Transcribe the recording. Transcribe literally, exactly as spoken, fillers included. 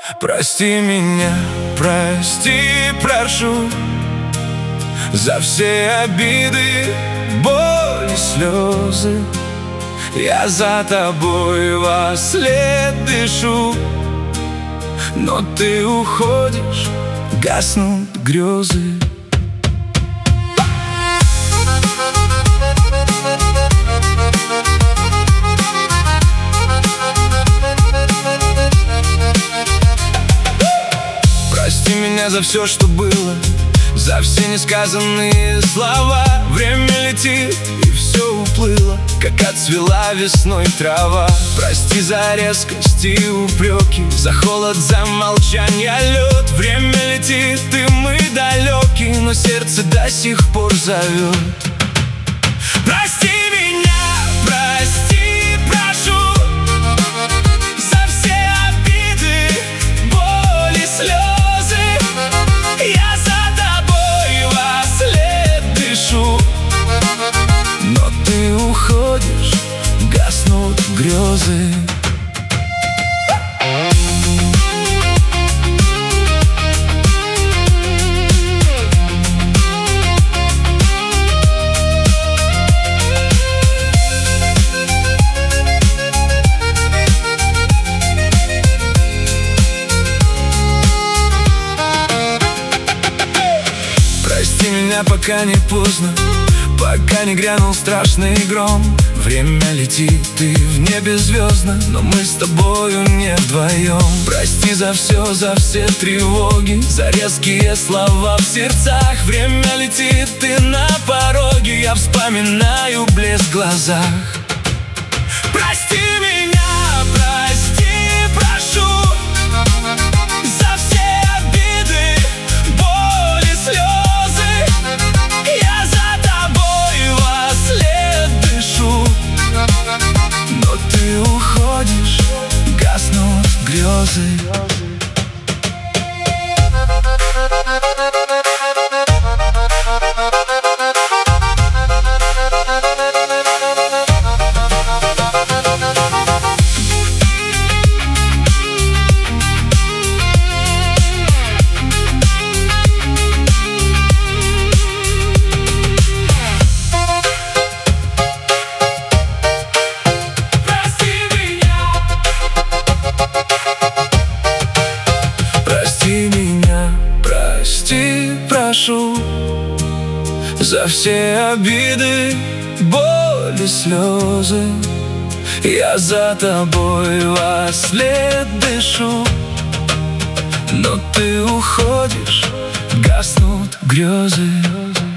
Прости меня, прости, прошу, за все обиды, боли, слезы. Я за тобой во след дышу, но ты уходишь, гаснут грезы. Прости меня за все, что было, за все несказанные слова. Время летит, и все уплыло, как отцвела весной трава. Прости за резкость и упреки, за холод, за молчание, лед. Время летит, и мы далеки, но сердце до сих пор зовет. Прости меня, прости, прошу, за все обиды, боли, слезы. Я за тобой во след дышу, но ты уходишь, гаснут грезы. Прости меня, пока не поздно, пока не грянул страшный гром. Время летит, и в небе звездно, но мы с тобою не вдвоем. Прости за все, за все тревоги, за резкие слова в сердцах. Время летит, и на пороге я вспоминаю блеск в глазах. Прости меня, прости, прошу, за все обиды, боли, слезы. Я за тобой во след дышу, но ты уходишь, гаснут грезы. Прости меня, прости, прошу, за все обиды, боли, слезы. Я за тобой во след дышу, но ты уходишь, гаснут грезы.